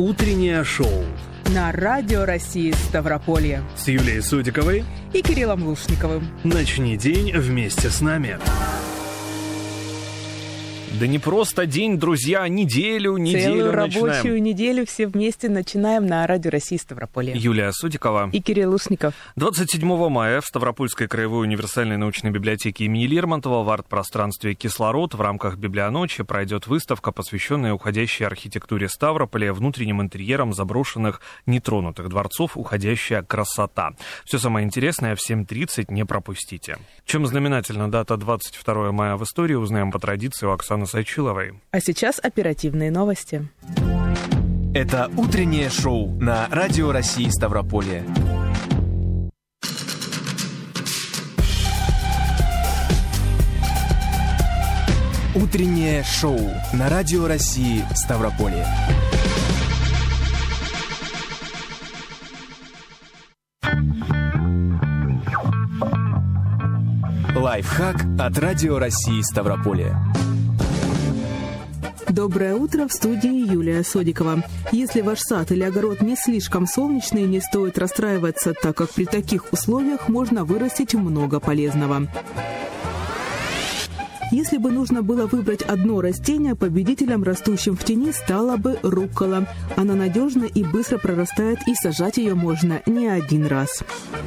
Утреннее шоу на Радио России Ставрополье с Юлией Судиковой и Кириллом Глушниковым. Начни день вместе с нами. Да не просто день, друзья, неделю Целую рабочую начинаем. неделю все вместе начинаем на Радио России Ставрополье. Юлия Судикова И Кирилл Глушников. 27 мая в Ставропольской краевой универсальной научной библиотеке имени Лермонтова в арт-пространстве «Кислород» в рамках «Библионочи» пройдет выставка, посвященная уходящей архитектуре Ставрополя, внутренним интерьерам заброшенных нетронутых дворцов «Уходящая красота». Все самое интересное в 7:30 не пропустите. Чем знаменательна дата 22 мая в истории, узнаем по традиции у Оксаны Сачиловой. А сейчас оперативные новости. Это утреннее шоу на Радио России Ставрополье. Утреннее шоу на Радио России Ставрополье. Лайфхак от Радио России Ставрополье. Доброе утро, в студии Юлия Судикова. Если ваш сад или огород не слишком солнечный, не стоит расстраиваться, так как при таких условиях можно вырастить много полезного. Если бы нужно было выбрать одно растение, победителем, растущим в тени, стала бы руккола. Она надежна и быстро прорастает, и сажать ее можно не один раз.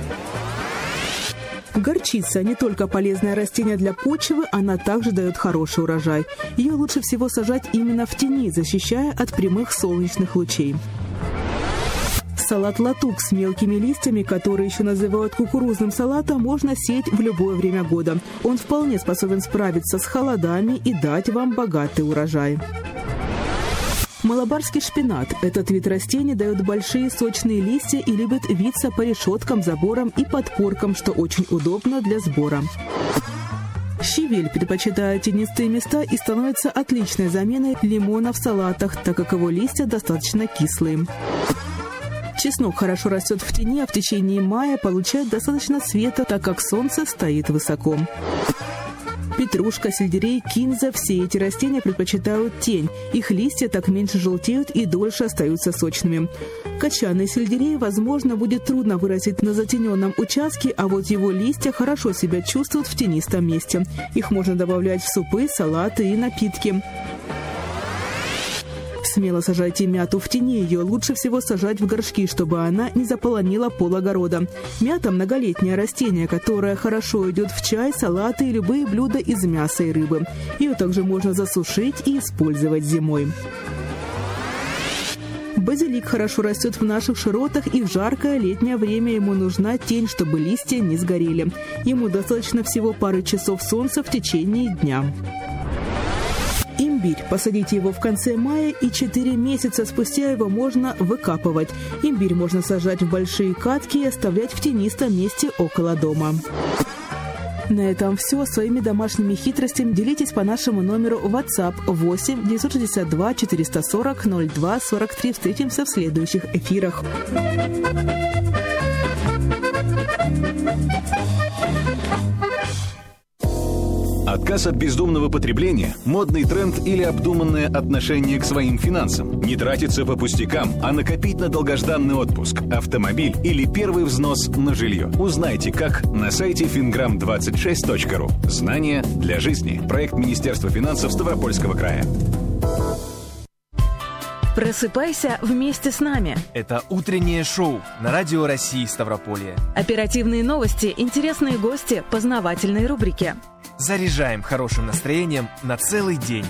Горчица – не только полезное растение для почвы, она также дает хороший урожай. Ее лучше всего сажать именно в тени, защищая от прямых солнечных лучей. Салат латук с мелкими листьями, который еще называют кукурузным салатом, можно сеять в любое время года. Он вполне способен справиться с холодами и дать вам богатый урожай. Малабарский шпинат. Этот вид растений дает большие сочные листья и любит виться по решеткам, заборам и подпоркам, что очень удобно для сбора. Щавель предпочитает тенистые места и становится отличной заменой лимона в салатах, так как его листья достаточно кислые. Чеснок хорошо растет в тени, а в течение мая получает достаточно света, так как солнце стоит высоко. Петрушка, сельдерей, кинза – все эти растения предпочитают тень. Их листья так меньше желтеют и дольше остаются сочными. Кочанный сельдерей, возможно, будет трудно вырастить на затененном участке, а вот его листья хорошо себя чувствуют в тенистом месте. Их можно добавлять в супы, салаты и напитки. Смело сажайте мяту в тени, ее лучше всего сажать в горшки, чтобы она не заполонила пол огорода. Мята – многолетнее растение, которое хорошо идет в чай, салаты и любые блюда из мяса и рыбы. Ее также можно засушить и использовать зимой. Базилик хорошо растет в наших широтах, и в жаркое летнее время ему нужна тень, чтобы листья не сгорели. Ему достаточно всего пары часов солнца в течение дня. Имбирь. Посадите его в конце мая, и 4 месяца спустя его можно выкапывать. Имбирь можно сажать в большие катки и оставлять в тенистом месте около дома. На этом все. Своими домашними хитростями делитесь по нашему номеру WhatsApp 8 962 440 02 43. Встретимся в следующих эфирах. Отказ от бездумного потребления, модный тренд или обдуманное отношение к своим финансам. Не тратиться по пустякам, а накопить на долгожданный отпуск, автомобиль или первый взнос на жилье. Узнайте как на сайте fingram26.ru. Знания для жизни. Проект Министерства финансов Ставропольского края. Просыпайся вместе с нами. Это утреннее шоу на Радио России Ставрополье. Оперативные новости, интересные гости, познавательные рубрики. Заряжаем хорошим настроением на целый день.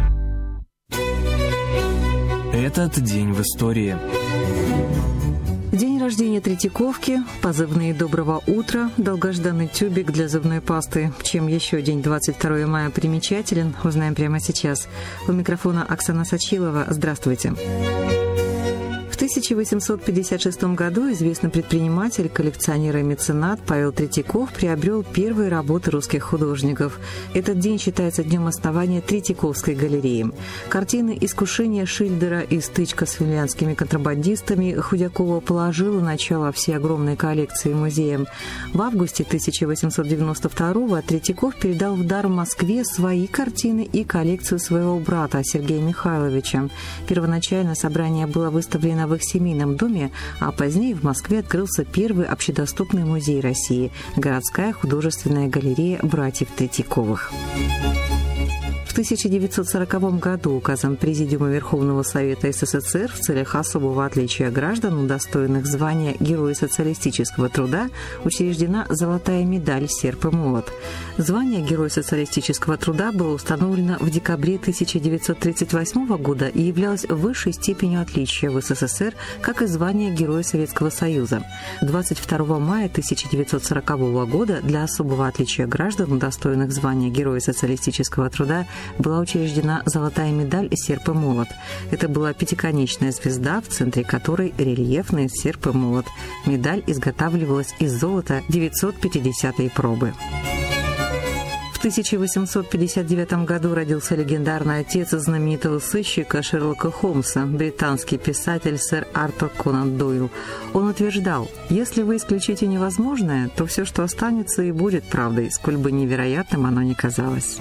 Этот день в истории. День рождения Третьяковки, позывные «Доброго утра», долгожданный тюбик для зубной пасты. Чем еще день 22 мая примечателен, узнаем прямо сейчас. У микрофона Оксана Сачилова. Здравствуйте. В В 1856 году известный предприниматель, коллекционер и меценат Павел Третьяков приобрел первые работы русских художников. Этот день считается днем основания Третьяковской галереи. Картины «Искушение Шиллера» и «Стычка с финляндскими контрабандистами» Худякова положила начало всей огромной коллекции музея. В августе 1892-го Третьяков передал в дар Москве свои картины и коллекцию своего брата Сергея Михайловича. Первоначально собрание было выставлено в их семейном доме, а позднее в Москве открылся первый общедоступный музей России – городская художественная галерея братьев Третьяковых. В 1940 году указом Президиума Верховного Совета СССР в целях особого отличия граждан, удостоенных звания Героя социалистического труда, учреждена золотая медаль «Серп и молот». Звание Героя социалистического труда было установлено в декабре 1938 года и являлось высшей степенью отличия в СССР, как и звание Героя Советского Союза. 22 мая 1940 года для особого отличия граждан, удостоенных звания Героя социалистического труда, была учреждена золотая медаль «Серп и молот». Это была пятиконечная звезда, в центре которой рельефный серп и молот. Медаль изготавливалась из золота 950-й пробы. В 1859 году родился легендарный отец знаменитого сыщика Шерлока Холмса, британский писатель сэр Артур Конан Дойл. Он утверждал: «Если вы исключите невозможное, то все, что останется, и будет правдой, сколь бы невероятным оно ни казалось».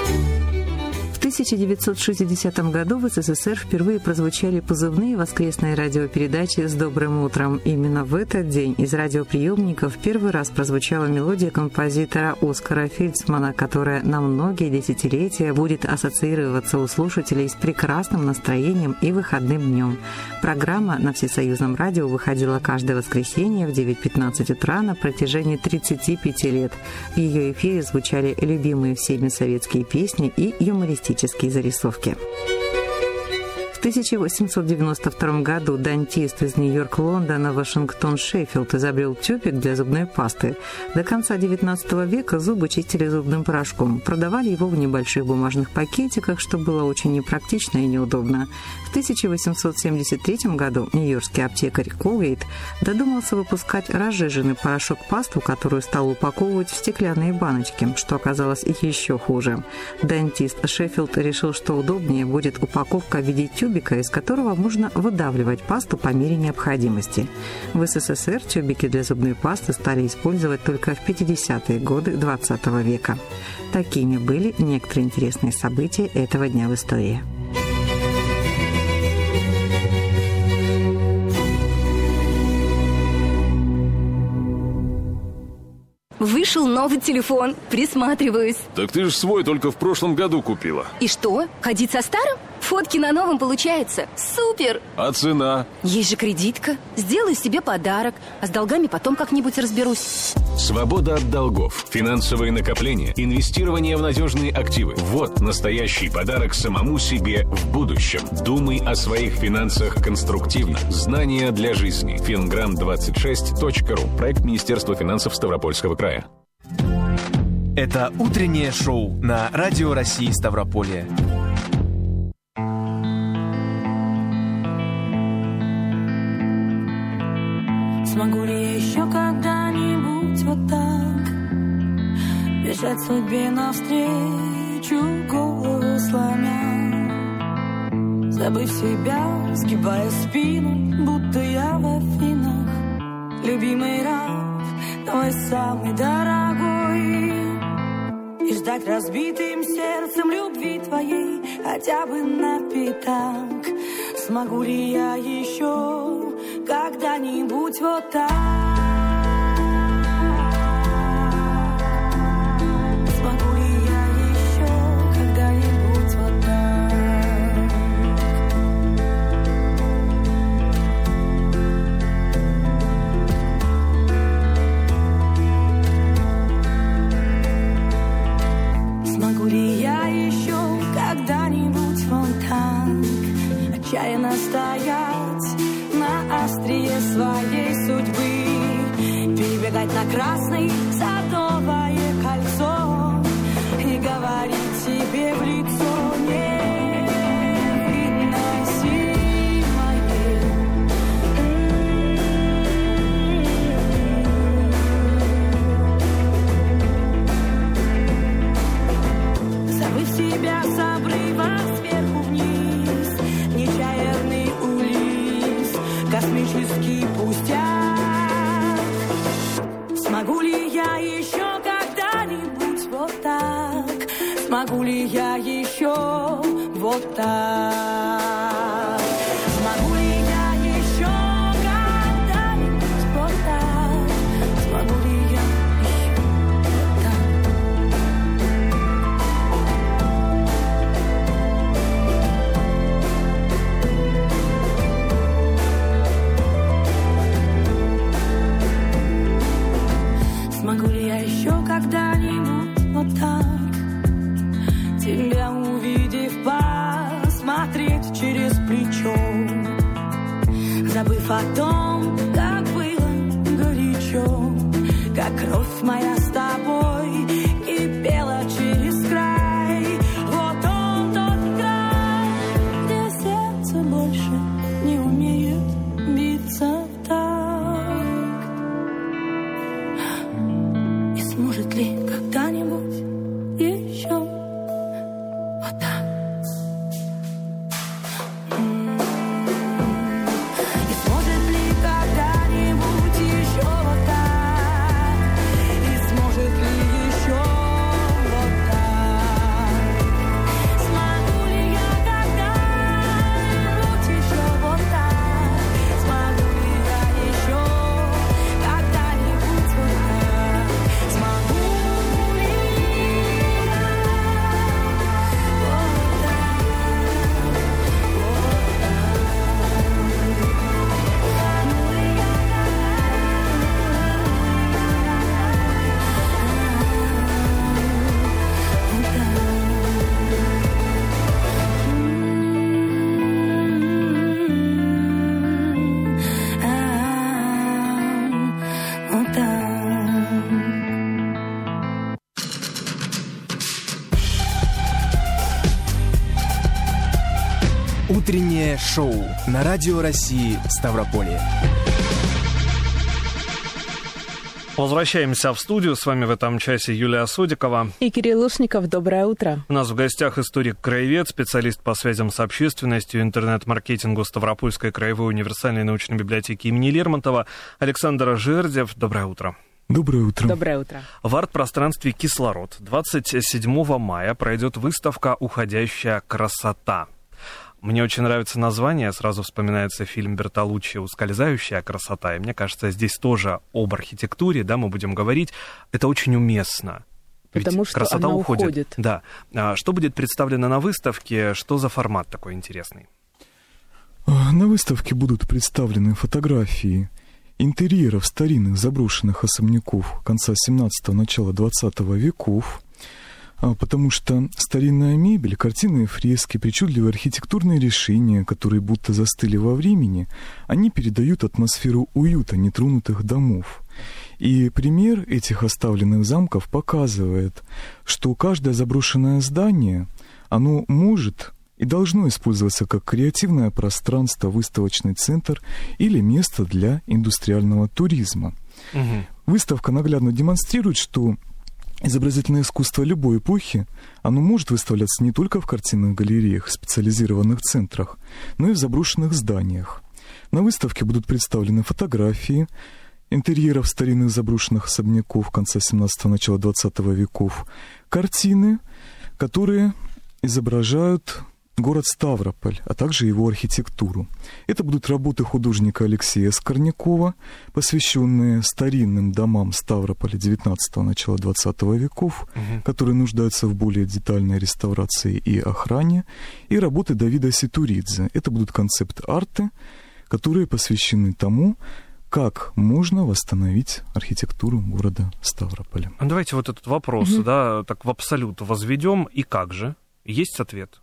В 1960 году в СССР впервые прозвучали позывные воскресные радиопередачи «С добрым утром». Именно в этот день из радиоприемников первый раз прозвучала мелодия композитора Оскара Фельдсмана, которая на многие десятилетия будет ассоциироваться у слушателей с прекрасным настроением и выходным днем. Программа на Всесоюзном радио выходила каждое воскресенье в 9:15 утра на протяжении 35 лет. В ее эфире звучали любимые всеми советские песни и юмористические зарисовки. В 1892 году дантист из Нью-Йорк-Лондона Вашингтон Шеффилд изобрел тюбик для зубной пасты. До конца XIX века зубы чистили зубным порошком. Продавали его в небольших бумажных пакетиках, что было очень непрактично и неудобно. В 1873 году нью-йоркский аптекарь Колгейт додумался выпускать разжиженный порошок-пасту, которую стал упаковывать в стеклянные баночки, что оказалось еще хуже. Дантист Шеффилд решил, что удобнее будет упаковка в виде тюбика, из которого можно выдавливать пасту по мере необходимости. В СССР тюбики для зубной пасты стали использовать только в 50-е годы XX века. Такими были некоторые интересные события этого дня в истории. Вышел новый телефон, присматриваюсь. Так ты же свой только в прошлом году купила. И что, ходить со старым? Фотки на новом получается. Супер! А цена? Есть же кредитка. Сделаю себе подарок, а с долгами потом как-нибудь разберусь. Свобода от долгов, финансовые накопления, инвестирование в надежные активы. Вот настоящий подарок самому себе в будущем. Думай о своих финансах конструктивно. Знания для жизни. Fingram26.ru. Проект Министерства финансов Ставропольского края. Это утреннее шоу на Радио России Ставрополье. Смогу ли я еще когда-нибудь вот так бежать судьбе навстречу, голову сломя, забыв себя, сгибая спину, будто я в Афинах, любимый раб, твой самый дорогой, и ждать разбитым сердцем любви твоей хотя бы на пятак. Смогу ли я еще когда-нибудь вот так? Смогу ли я еще когда-нибудь вот так? Смогу ли я еще когда-нибудь вот так отчаянно стоять на острие своей судьбы, перебегать на красный Садовое кольцо и говорить себе в лицо: не выноси моей ли я еще вот так? Смогу ли я еще когда-нибудь вот так? Смогу ли я еще вот так? Смогу ли я еще когда-нибудь вот так? Тебя увидев, посмотреть через плечо, забыв о том, как было горячо, как кровь моя с тобой кипела через край. Вот он тот край, где сердце больше не умеет биться в такт. И сможет ли когда-нибудь еще вот так? И сможет ли когда-нибудь еще вот так? И сможет ли еще вот так? Смогу ли я когда-нибудь еще вот так? Смогу ли я еще когда-нибудь вот так? Смогу ли я Утреннее шоу на Радио России Ставрополье. Возвращаемся в студию. С вами в этом часе Юлия Содикова и Кирилл Лушников. Доброе утро. У нас в гостях историк-краевед, специалист по связям с общественностью, интернет-маркетингу Ставропольской краевой универсальной научной библиотеки имени Лермонтова Александр Жердев. Доброе утро. Доброе утро. Доброе утро. В арт-пространстве «Кислород» 27 мая пройдет выставка «Уходящая красота». Мне очень нравится название, сразу вспоминается фильм Бертолуччи «Ускользающая красота», и мне кажется, здесь тоже об архитектуре, да, мы будем говорить, это очень уместно. Потому ведь что красота она уходит. Да. Что будет представлено на выставке, что за формат такой интересный? На выставке будут представлены фотографии интерьеров старинных заброшенных особняков конца 17-го, начала 20 веков, потому что старинная мебель, картины и фрески, причудливые архитектурные решения, которые будто застыли во времени, они передают атмосферу уюта нетронутых домов. И пример этих оставленных замков показывает, что каждое заброшенное здание, оно может и должно использоваться как креативное пространство, выставочный центр или место для индустриального туризма. Выставка наглядно демонстрирует, что изобразительное искусство любой эпохи, оно может выставляться не только в картинных галереях, специализированных центрах, но и в заброшенных зданиях. На выставке будут представлены фотографии интерьеров старинных заброшенных особняков конца 17-го, начала 20 веков, картины, которые изображают город Ставрополь, а также его архитектуру. Это будут работы художника Алексея Скорнякова, посвященные старинным домам Ставрополя 19-го, начала 20 веков, которые нуждаются в более детальной реставрации и охране, и работы Давида Ситуридзе. Это будут концепт-арты, которые посвящены тому, как можно восстановить архитектуру города Ставрополя. Давайте вот этот вопрос, да, так в абсолют возведем, и как же? Есть ответ?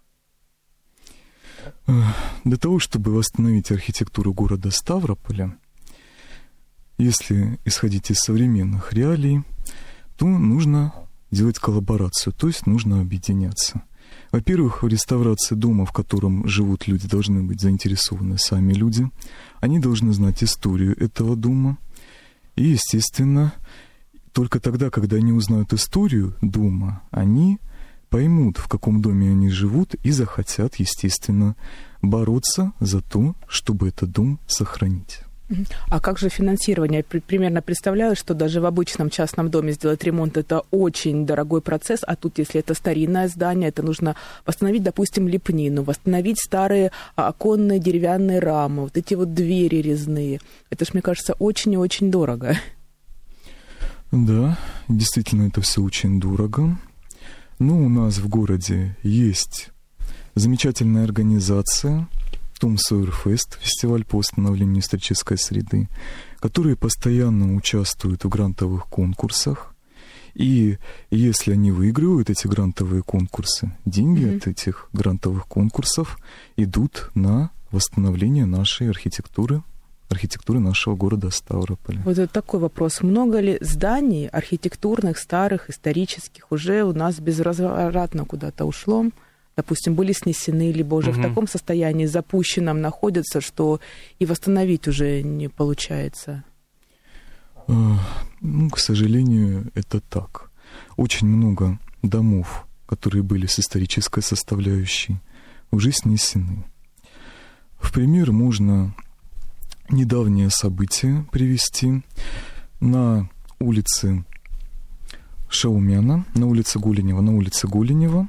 Для того, чтобы восстановить архитектуру города Ставрополя, если исходить из современных реалий, то нужно делать коллаборацию, то есть нужно объединяться. Во-первых, в реставрации дома, в котором живут люди, должны быть заинтересованы сами люди. Они должны знать историю этого дома. И, естественно, только тогда, когда они узнают историю дома, они поймут, в каком доме они живут, и захотят, естественно, бороться за то, чтобы этот дом сохранить. А как же финансирование? Примерно представляю, что даже в обычном частном доме сделать ремонт – это очень дорогой процесс, а тут, если это старинное здание, это нужно восстановить, допустим, лепнину, восстановить старые оконные деревянные рамы, вот эти вот двери резные. Это ж, мне кажется, очень и очень дорого. Да, действительно, это все очень дорого. Но у нас в городе есть замечательная организация Том Сойер Фест, фестиваль по восстановлению исторической среды, которые постоянно участвуют в грантовых конкурсах. И если они выигрывают эти грантовые конкурсы, деньги от этих грантовых конкурсов идут на восстановление нашей архитектуры нашего города Ставрополя. Вот это такой вопрос. Много ли зданий архитектурных, старых, исторических уже у нас безвозвратно куда-то ушло? Допустим, были снесены, либо уже в таком состоянии запущенном находятся, что и восстановить уже не получается? К сожалению, это так. Очень много домов, которые были с исторической составляющей, уже снесены. В пример можно недавнее событие привести. На улице Шаумяна, на улице Голенева,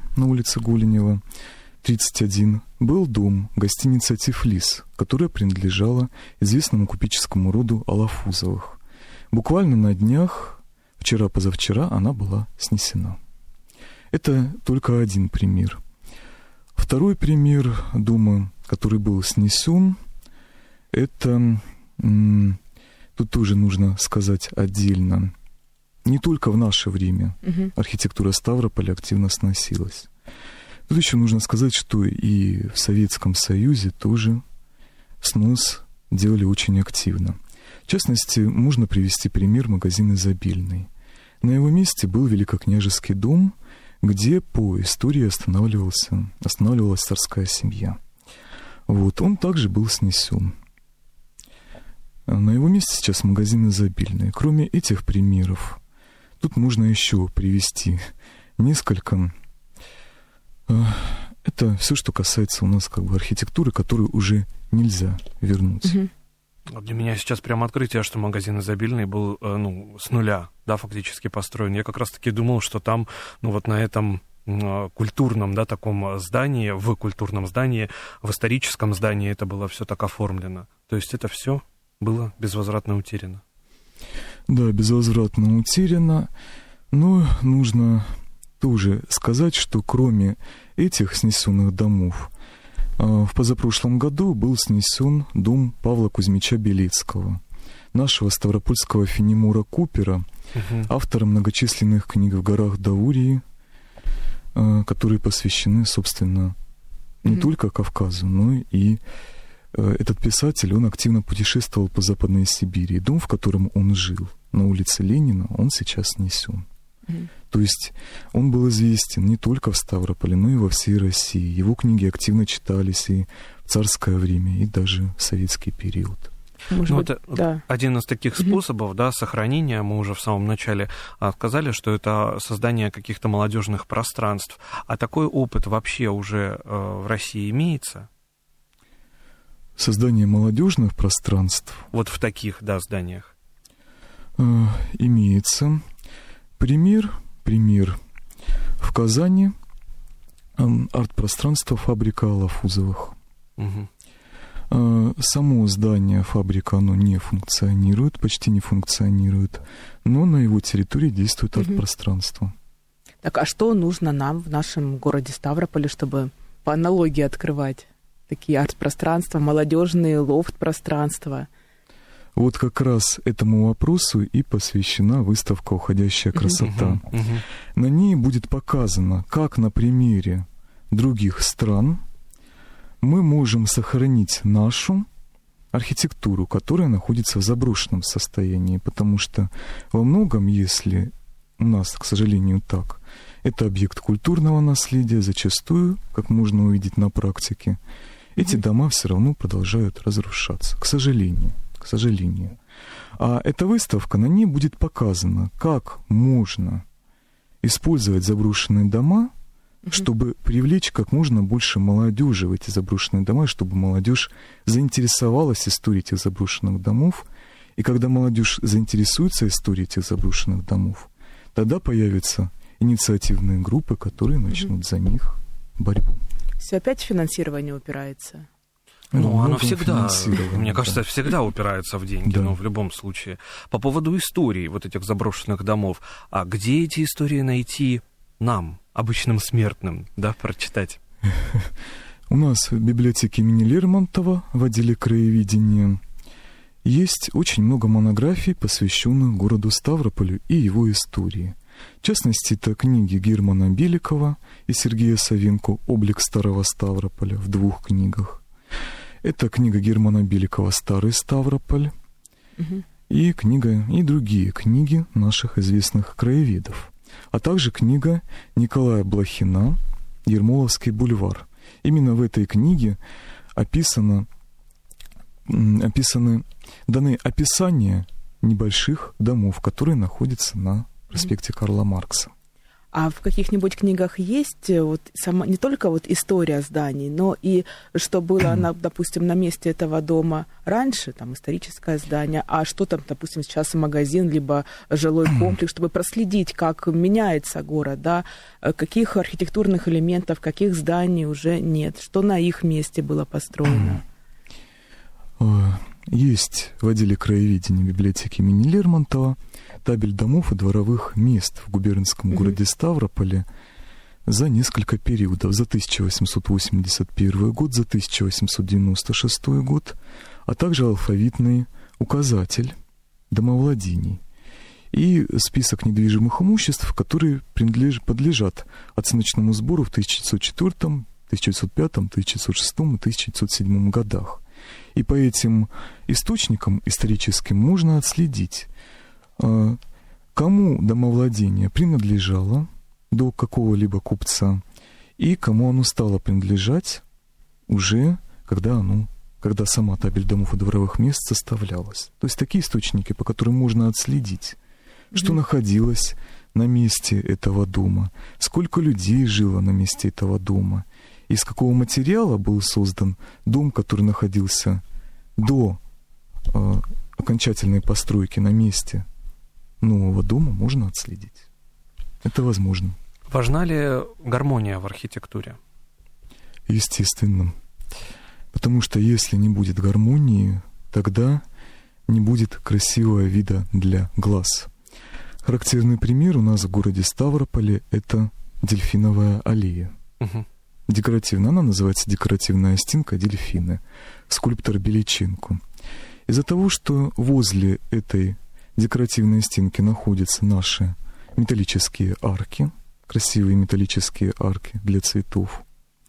31, был дом, гостиница «Тифлис», которая принадлежала известному купеческому роду Алафузовых. Буквально на днях, вчера-позавчера, она была снесена. Это только один пример. Второй пример дома, который был снесен, это, тут тоже нужно сказать отдельно, не только в наше время архитектура Ставрополя активно сносилась. Тут еще нужно сказать, что и в Советском Союзе тоже снос делали очень активно. В частности, можно привести пример магазина «Изобильный». На его месте был Великокняжеский дом, где по истории останавливалась царская семья. Вот, он также был снесен. На его месте сейчас магазин «Изобильный». Кроме этих примеров, тут можно еще привести несколько. Это все, что касается у нас архитектуры, которую уже нельзя вернуть. Для меня сейчас прям открытие, что магазин «Изобильный» был с нуля, да, фактически построен. Я как раз-таки думал, что там, вот на этом культурном, да, таком здании, в культурном здании, в историческом здании это было все так оформлено. То есть это все было безвозвратно утеряно. Да, безвозвратно утеряно. Но нужно тоже сказать, что кроме этих снесенных домов, в позапрошлом году был снесен дом Павла Кузьмича Белецкого, нашего ставропольского Фенемора Купера, автора многочисленных книг «В горах Даурии», которые посвящены, собственно, не только Кавказу, но и этот писатель, он активно путешествовал по Западной Сибири. И дом, в котором он жил, на улице Ленина, он сейчас снесен. То есть он был известен не только в Ставрополе, но и во всей России. Его книги активно читались и в царское время, и даже в советский период. Это один из таких способов, да, сохранения. Мы уже в самом начале сказали, что это создание каких-то молодежных пространств. А такой опыт вообще уже в России имеется? Создание молодежных пространств? Вот в таких, да, зданиях. Имеется. Пример. В Казани арт-пространство фабрика Алафузовых. Само здание, фабрика, оно не функционирует, почти не функционирует, но на его территории действует арт-пространство. Так, а что нужно нам в нашем городе Ставрополе, чтобы по аналогии открывать такие арт-пространства, молодежные лофт-пространства? Вот как раз этому вопросу и посвящена выставка «Уходящая красота». На ней будет показано, как на примере других стран мы можем сохранить нашу архитектуру, которая находится в заброшенном состоянии, потому что во многом, если у нас, к сожалению, так, это объект культурного наследия, зачастую, как можно увидеть на практике, эти дома все равно продолжают разрушаться, к сожалению. А эта выставка, на ней будет показано, как можно использовать заброшенные дома чтобы привлечь как можно больше молодежи в эти заброшенные дома, чтобы молодежь заинтересовалась историей этих заброшенных домов. И когда молодежь заинтересуется историей этих заброшенных домов, тогда появятся инициативные группы, которые начнут за них борьбу. Все опять финансирование упирается. Оно всегда, мне кажется, всегда упирается в деньги, но в любом случае. По поводу истории вот этих заброшенных домов, а где эти истории найти нам, обычным смертным, прочитать? У нас в библиотеке имени Лермонтова в отделе краеведения есть очень много монографий, посвященных городу Ставрополю и его истории. В частности, это книги Германа Беликова и Сергея Савенко «Облик старого Ставрополя» в 2 книгах. Это книга Германа Беликова «Старый Ставрополь» и другие книги наших известных краеведов. А также книга Николая Блохина «Ермоловский бульвар». Именно в этой книге даны описания небольших домов, которые находятся на проспекте Карла Маркса. А в каких-нибудь книгах есть не только история зданий, но и что было, допустим, на месте этого дома раньше, там историческое здание, а что там, допустим, сейчас магазин, либо жилой комплекс, чтобы проследить, как меняется город, каких архитектурных элементов, каких зданий уже нет, что на их месте было построено? Есть в отделе краеведения библиотеки имени Лермонтова табель домов и дворовых мест в губернском городе Ставрополе за несколько периодов. За 1881 год, за 1896 год, а также алфавитный указатель домовладений и список недвижимых имуществ, которые подлежат оценочному сбору в 1904, 1905, 1906 и 1907 годах. И по этим источникам историческим можно отследить, кому домовладение принадлежало до какого-либо купца и кому оно стало принадлежать уже, когда сама табель домов и дворовых мест составлялась. То есть такие источники, по которым можно отследить, что находилось на месте этого дома, сколько людей жило на месте этого дома, из какого материала был создан дом, который находился до окончательной постройки на месте нового дома, можно отследить. Это возможно. Важна ли гармония в архитектуре? Естественно. Потому что если не будет гармонии, тогда не будет красивого вида для глаз. Характерный пример у нас в городе Ставрополе — это Дельфиновая аллея. Декоративная. Она называется «Декоративная стенка дельфины». Скульптор Беличенко. Из-за того, что возле этой декоративной стенки находятся наши металлические арки, красивые металлические арки для цветов,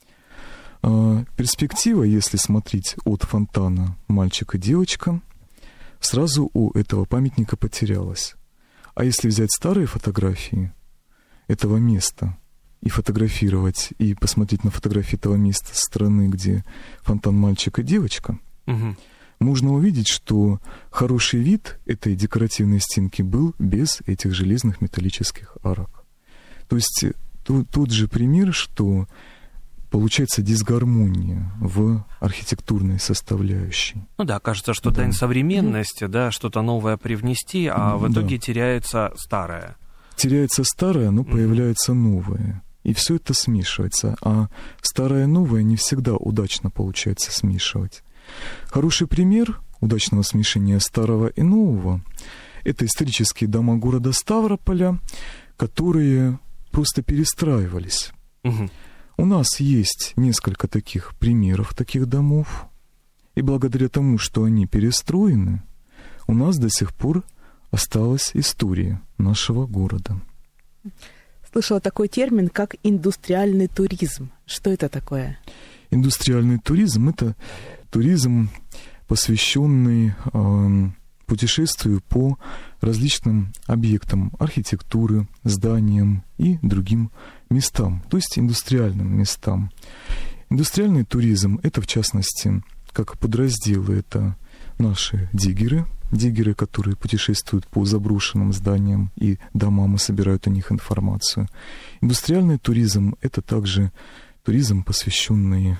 перспектива, если смотреть от фонтана «Мальчик и девочка», сразу у этого памятника потерялась. А если взять старые фотографии этого места и фотографировать, и посмотреть на фотографии этого места со стороны, где фонтан «Мальчик и девочка», можно увидеть, что хороший вид этой декоративной стенки был без этих железных металлических арок. То есть тот же пример, что получается дисгармония в архитектурной составляющей. Кажется, что дань современности, что-то новое привнести, а в итоге теряется старое. Теряется старое, но появляется новое. И все это смешивается. А старое и новое не всегда удачно получается смешивать. Хороший пример удачного смешения старого и нового — это исторические дома города Ставрополя, которые просто перестраивались. У нас есть несколько таких примеров, таких домов, и благодаря тому, что они перестроены, у нас до сих пор осталась история нашего города. Слышала такой термин, как индустриальный туризм. Что это такое? Индустриальный туризм — это туризм, посвященный путешествию по различным объектам архитектуры, зданиям и другим местам, то есть индустриальным местам. Индустриальный туризм — это, в частности, как подразделы, это наши диггеры, которые путешествуют по заброшенным зданиям и домам и собирают о них информацию. Индустриальный туризм — это также туризм, посвященный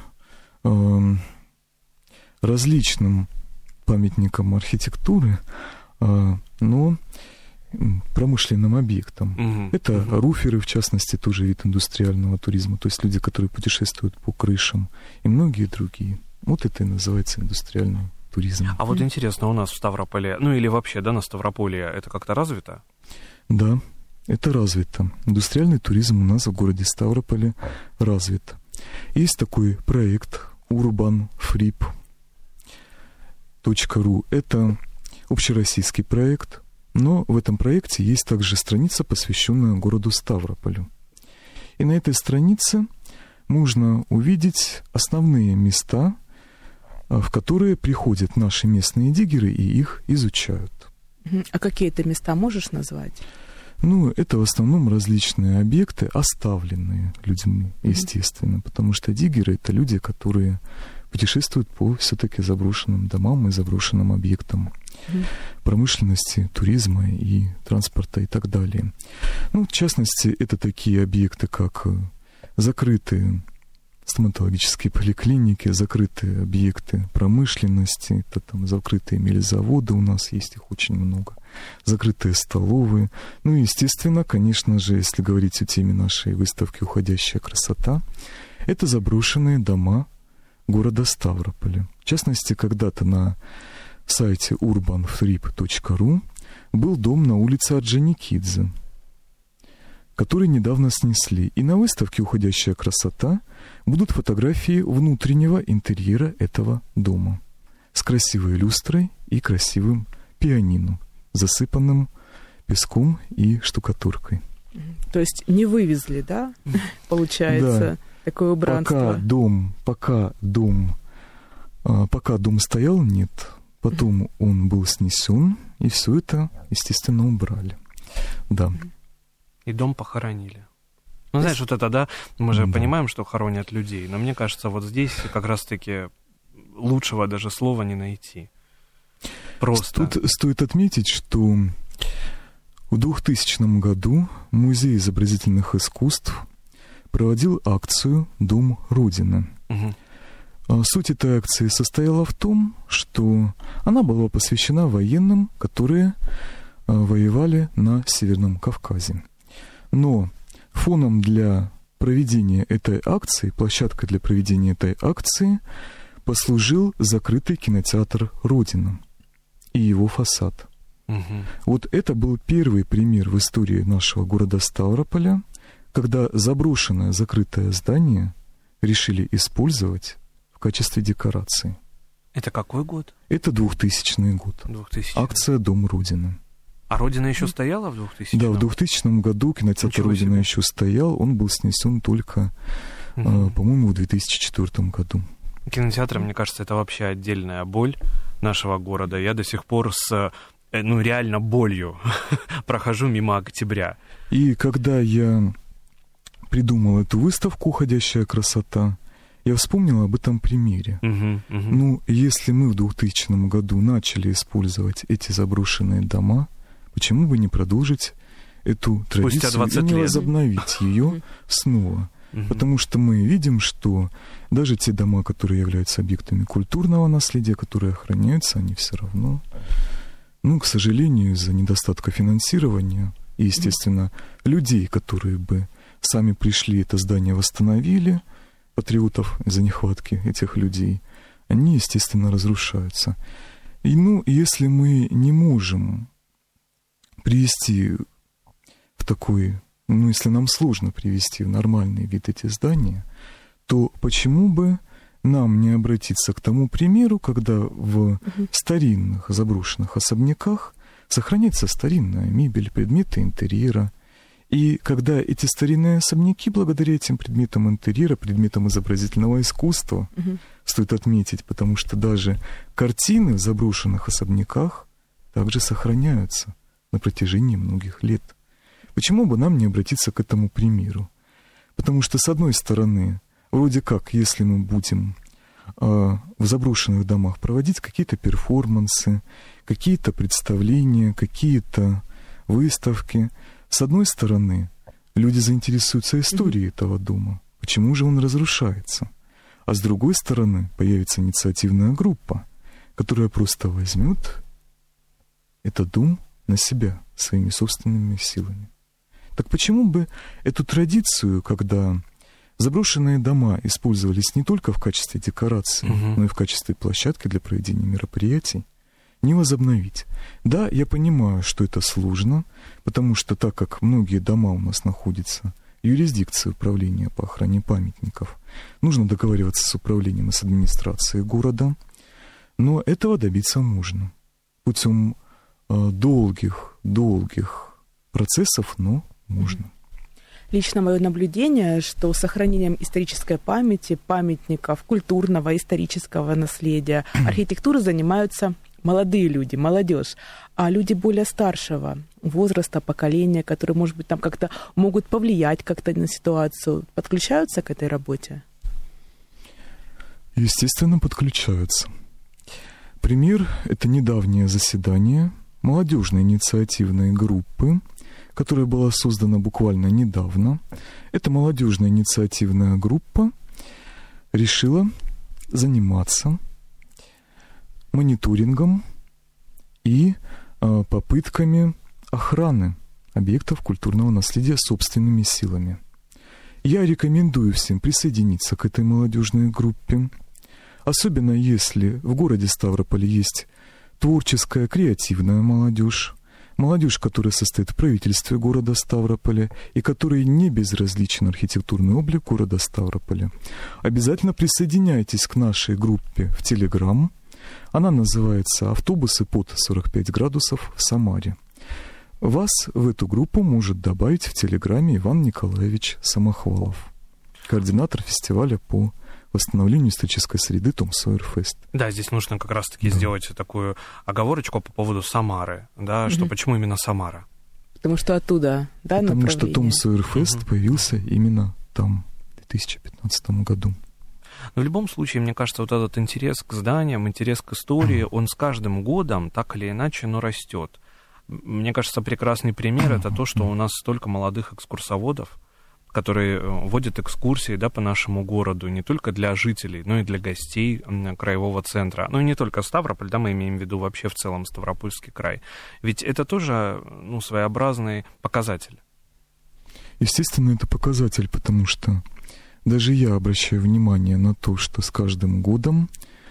различным памятникам архитектуры, но промышленным объектам. Это руферы, в частности, тоже вид индустриального туризма, то есть люди, которые путешествуют по крышам, и многие другие. Вот это и называется индустриальный туризм. А вот интересно, у нас в Ставрополе, ну или вообще, да, на Ставрополье это как-то развито? Да, это развито. Индустриальный туризм у нас в городе Ставрополе развит. Есть такой проект urbanfrip.ru. Это общероссийский проект, но в этом проекте есть также страница, посвященная городу Ставрополю. И на этой странице можно увидеть основные места, в которые приходят наши местные диггеры и их изучают. А какие это места можешь назвать? Ну, это в основном различные объекты, оставленные людьми, естественно, потому что диггеры — это люди, которые путешествуют по все-таки заброшенным домам и заброшенным объектам промышленности, туризма и транспорта и так далее. Ну, в частности, это такие объекты, как закрытые стоматологические поликлиники, закрытые объекты промышленности, это там закрытые мелизаводы, у нас есть их очень много, закрытые столовые. Ну и, естественно, конечно же, если говорить о теме нашей выставки «Уходящая красота», это заброшенные дома города Ставрополя. В частности, когда-то на сайте urbanfrip.ru был дом на улице Орджоникидзе, который недавно снесли. И на выставке «Уходящая красота» будут фотографии внутреннего интерьера этого дома с красивой люстрой и красивым пианино, засыпанным песком и штукатуркой. То есть не вывезли, да? Получается, такое убранство. Пока дом стоял, нет. Потом он был снесен, и все это, естественно, убрали. Да. И дом похоронили. Ну, знаешь, вот это, да, мы же понимаем, что хоронят людей, но мне кажется, вот здесь как раз-таки лучшего даже слова не найти. Просто. Тут стоит отметить, что в 2000 году Музей изобразительных искусств проводил акцию «Дом Родины». Суть этой акции состояла в том, что она была посвящена военным, которые воевали на Северном Кавказе. Но фоном для проведения этой акции, площадкой для проведения этой акции послужил закрытый кинотеатр «Родина» и его фасад. Вот это был первый пример в истории нашего города Ставрополя, когда заброшенное закрытое здание решили использовать в качестве декорации. Это какой год? Это 2000 год. 2000. Акция «Дом Родины». А «Родина» еще стояла в 2000-м? Да, в 2000 году кинотеатр «Родина» еще стоял. Он был снесен только, по-моему, в 2004 году. Кинотеатры, мне кажется, это вообще отдельная боль нашего города. Я до сих пор с, реально болью прохожу мимо «Октября». И когда я придумал эту выставку «Уходящая красота», я вспомнил об этом примере. Ну, если мы в 2000 году начали использовать эти заброшенные дома, почему бы не продолжить эту традицию и не возобновить ее снова? Потому что мы видим, что даже те дома, которые являются объектами культурного наследия, которые охраняются, они все равно, ну, к сожалению, из-за недостатка финансирования и, естественно, людей, которые бы сами пришли, это здание восстановили, патриотов из-за нехватки этих людей, они, естественно, разрушаются. И, ну, если мы не можем привести в такой, ну, если нам сложно привести в нормальный вид эти здания, то почему бы нам не обратиться к тому примеру, когда в старинных заброшенных особняках сохраняется старинная мебель, предметы интерьера, и когда эти старинные особняки, благодаря этим предметам интерьера, предметам изобразительного искусства, стоит отметить, потому что даже картины в заброшенных особняках также сохраняются на протяжении многих лет. Почему бы нам не обратиться к этому примеру? Потому что, с одной стороны, вроде как, если мы будем в заброшенных домах проводить какие-то перформансы, какие-то представления, какие-то выставки. С одной стороны, люди заинтересуются историей этого дома. Почему же он разрушается? А с другой стороны, появится инициативная группа, которая просто возьмет этот дом на себя своими собственными силами. Так почему бы эту традицию, когда заброшенные дома использовались не только в качестве декорации, но и в качестве площадки для проведения мероприятий, не возобновить? Да, я понимаю, что это сложно, потому что так как многие дома у нас находятся в юрисдикции управления по охране памятников, нужно договариваться с управлением и с администрацией города, но этого добиться можно путем долгих процессов, но можно. Лично мое наблюдение, что сохранением исторической памяти, памятников, культурного, исторического наследия, архитектуры занимаются молодые люди, молодежь, а люди более старшего возраста, поколения, которые, может быть, там как-то могут повлиять как-то на ситуацию, подключаются к этой работе? Естественно, подключаются. Пример — это недавнее заседание молодежной инициативной группы, которая была создана буквально недавно. Эта молодежная инициативная группа решила заниматься мониторингом и попытками охраны объектов культурного наследия собственными силами. Я рекомендую всем присоединиться к этой молодежной группе, особенно если в городе Ставрополе есть творческая, креативная молодежь, молодежь, которая состоит в правительстве города Ставрополя и которой не безразличен архитектурный облик города Ставрополя. Обязательно присоединяйтесь к нашей группе в Телеграм. Она называется «Автобусы под 45 градусов в Самаре». Вас в эту группу может добавить в Телеграме Иван Николаевич Самохвалов, координатор фестиваля по восстановлению исторической среды Том Сойер Фест. Да, здесь нужно как раз-таки сделать такую оговорочку по поводу Самары, да, что почему именно Самара? Потому что оттуда, да, Потому что Том Сойер Фест появился именно там, в 2015 году. Но в любом случае, мне кажется, вот этот интерес к зданиям, интерес к истории, он с каждым годом так или иначе, но растет. Мне кажется, прекрасный пример — это то, что у нас столько молодых экскурсоводов, которые водят экскурсии, да, по нашему городу, не только для жителей, но и для гостей краевого центра. Ну и не только Ставрополь, да, мы имеем в виду вообще в целом Ставропольский край. Ведь это тоже, своеобразный показатель. Естественно, это показатель, потому что даже я обращаю внимание на то, что с каждым годом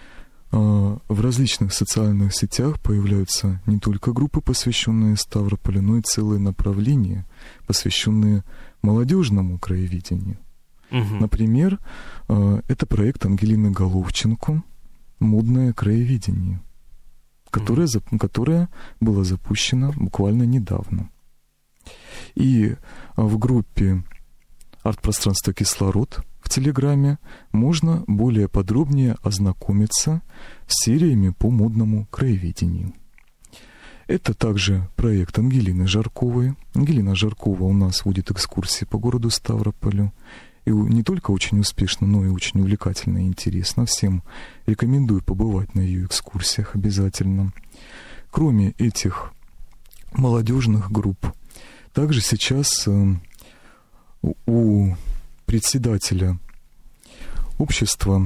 в различных социальных сетях появляются не только группы, посвященные Ставрополю, но и целые направления, посвященные молодежному краеведению. Например, это проект Ангелины Головченко «Модное краеведение», которое было запущено буквально недавно. И в группе «Арт-пространство Кислород» в Телеграме можно более подробнее ознакомиться с сериями по модному краеведению. Это также проект Ангелины Жарковой. Ангелина Жаркова у нас водит экскурсии по городу Ставрополю. И не только очень успешно, но и очень увлекательно и интересно. Всем рекомендую побывать на ее экскурсиях обязательно. Кроме этих молодежных групп, также сейчас у председателя общества,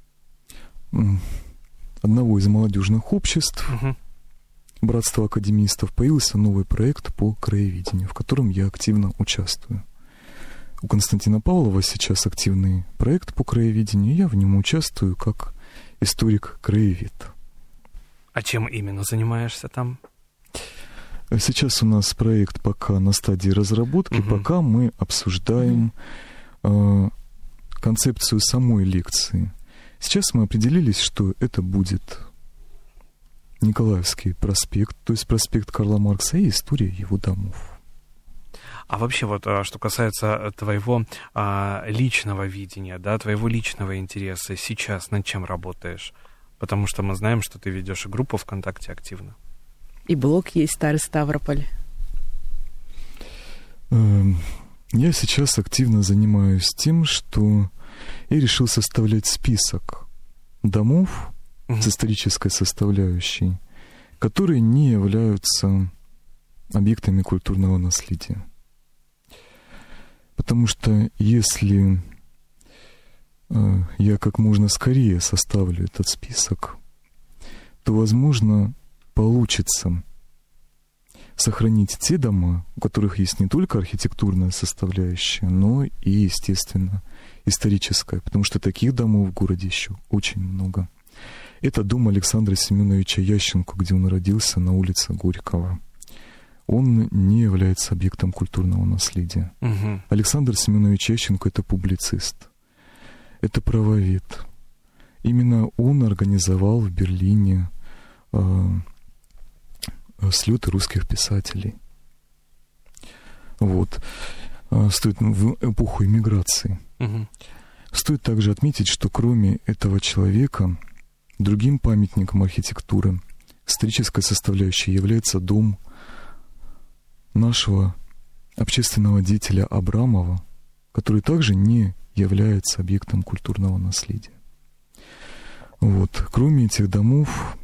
одного из молодежных обществ, Братство академистов, появился новый проект по краеведению, в котором я активно участвую. У Константина Павлова сейчас активный проект по краеведению, я в нем участвую как историк-краевед. А чем именно занимаешься там? Сейчас у нас проект пока на стадии разработки, пока мы обсуждаем концепцию самой лекции. Сейчас мы определились, что это будет Николаевский проспект, то есть проспект Карла Маркса и история его домов. А вообще вот, что касается твоего личного видения, да, твоего личного интереса, сейчас над чем работаешь? Потому что мы знаем, что ты ведешь и группу ВКонтакте активно. И блог есть «Старый Ставрополь». Я сейчас активно занимаюсь тем, что я решил составлять список домов с исторической составляющей, которые не являются объектами культурного наследия. Потому что если я как можно скорее составлю этот список, то, возможно, получится сохранить те дома, у которых есть не только архитектурная составляющая, но и, естественно, историческая, потому что таких домов в городе еще очень много. Это дом Александра Семеновича Ященко, где он родился, на улице Горького. Он не является объектом культурного наследия. Угу. Александр Семенович Ященко — это публицист, это правовед. Именно он организовал в Берлине слеты русских писателей. Вот. Стоит в эпоху эмиграции. Угу. Стоит также отметить, что кроме этого человека другим памятником архитектуры исторической составляющей является дом нашего общественного деятеля Абрамова, который также не является объектом культурного наследия. Вот. Кроме этих домов,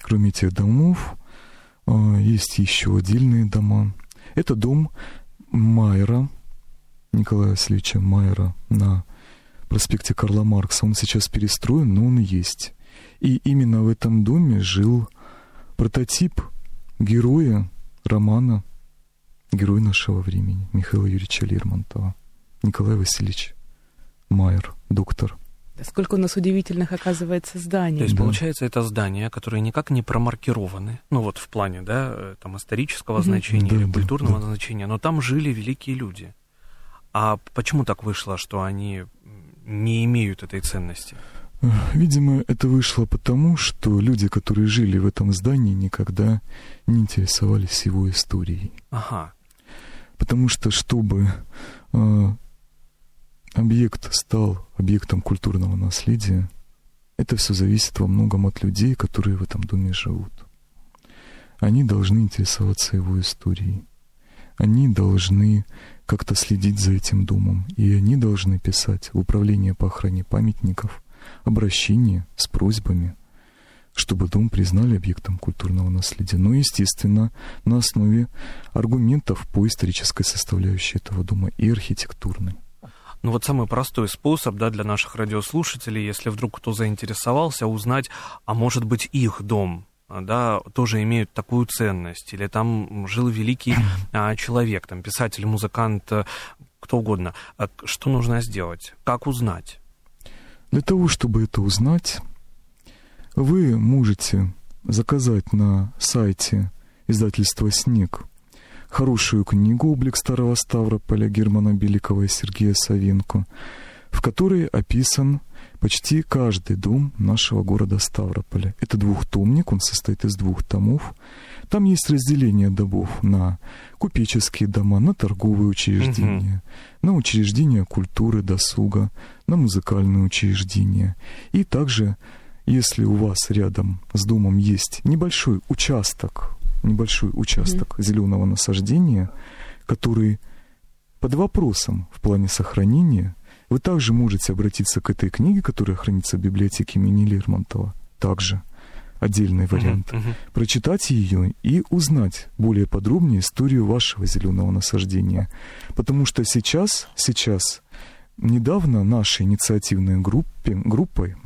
есть еще отдельные дома. Это дом Майера, Николая Васильевича Майера, на проспекте Карла Маркса. Он сейчас перестроен, но он есть. И именно в этом доме жил прототип героя романа «Герой нашего времени» Михаила Юрьевича Лермонтова, Николай Васильевич Майер, доктор. Сколько у нас удивительных, оказывается, зданий. То есть, получается, это здания, которые никак не промаркированы, ну вот в плане, да, там исторического значения или культурного значения, но там жили великие люди. А почему так вышло, что они не имеют этой ценности? Видимо, это вышло потому, что люди, которые жили в этом здании, никогда не интересовались его историей. Ага. Потому что, чтобы объект стал объектом культурного наследия, это все зависит во многом от людей, которые в этом доме живут. Они должны интересоваться его историей. Они должны как-то следить за этим домом. И они должны писать в Управление по охране памятников обращение с просьбами, чтобы дом признали объектом культурного наследия. Но, естественно, на основе аргументов по исторической составляющей этого дома и архитектурной. Ну вот самый простой способ, да, для наших радиослушателей, если вдруг кто заинтересовался, узнать, а может быть их дом, да, тоже имеют такую ценность, или там жил великий человек, там писатель, музыкант, кто угодно. Что нужно сделать? Как узнать? Для того, чтобы это узнать, вы можете заказать на сайте издательства «Снег» хорошую книгу «Облик старого Ставрополя» Германа Беликова и Сергея Савенко, в которой описан почти каждый дом нашего города Ставрополя. Это двухтомник, он состоит из 2 томов. Там есть разделение домов на купеческие дома, на торговые учреждения, на учреждения культуры, досуга, на музыкальные учреждения. И также, если у вас рядом с домом есть небольшой участок зеленого насаждения, который под вопросом в плане сохранения, вы также можете обратиться к этой книге, которая хранится в библиотеке имени Лермонтова. Также отдельный вариант. Прочитать ее и узнать более подробнее историю вашего зеленого насаждения. Потому что сейчас недавно нашей инициативной группой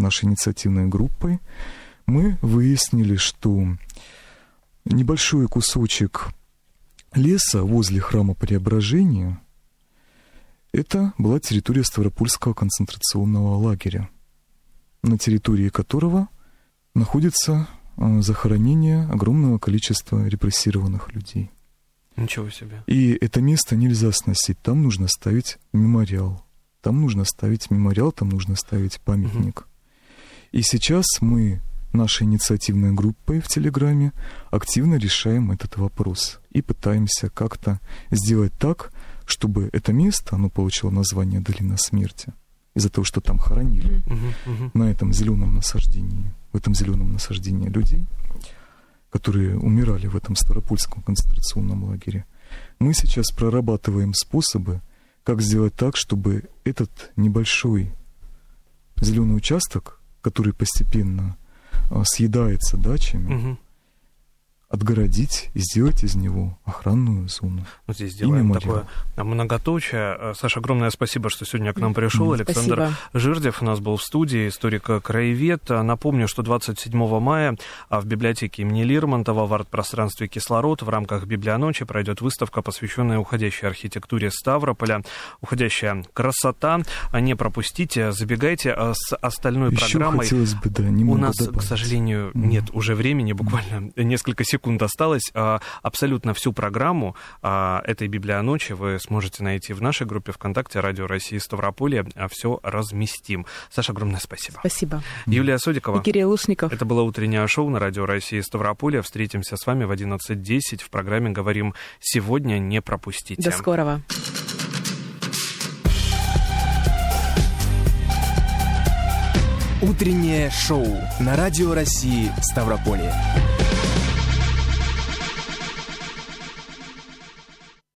мы выяснили, что небольшой кусочек леса возле храма Преображения — это была территория Ставропольского концентрационного лагеря, на территории которого находится захоронение огромного количества репрессированных людей. Ничего себе. И это место нельзя сносить. Там нужно ставить мемориал. Там нужно ставить памятник. И сейчас мы нашей инициативной группой в Телеграме активно решаем этот вопрос и пытаемся как-то сделать так, чтобы это место, оно получило название «Долина смерти» из-за того, что там хоронили в этом зеленом насаждении людей, которые умирали в этом Ставропольском концентрационном лагере. Мы сейчас прорабатываем способы, как сделать так, чтобы этот небольшой зеленый участок который постепенно съедается дачами, отгородить и сделать из него охранную зону. Вот здесь сделаем такое многоточие. Саша, огромное спасибо, что сегодня к нам пришел. Александр Жирдев у нас был в студии, историк-краевед. Напомню, что 27 мая в библиотеке имени Лермонтова в арт-пространстве «Кислород» в рамках «Библионочи» пройдет выставка, посвященная уходящей архитектуре Ставрополя. Уходящая красота. Не пропустите, забегайте с остальной программой. Хотелось бы, у нас, к сожалению, нет уже времени, буквально несколько секунд осталось. Абсолютно всю программу этой «Библионочи» вы сможете найти в нашей группе ВКонтакте «Радио России Ставрополье». Все разместим. Саша, огромное спасибо. Спасибо. Юлия Содикова. И Кирилл Лушников. Это было утреннее шоу на «Радио России Ставрополье». Встретимся с вами в 11:10. В программе «Говорим сегодня». Не пропустите. До скорого. Утреннее шоу на Радио России Ставрополье.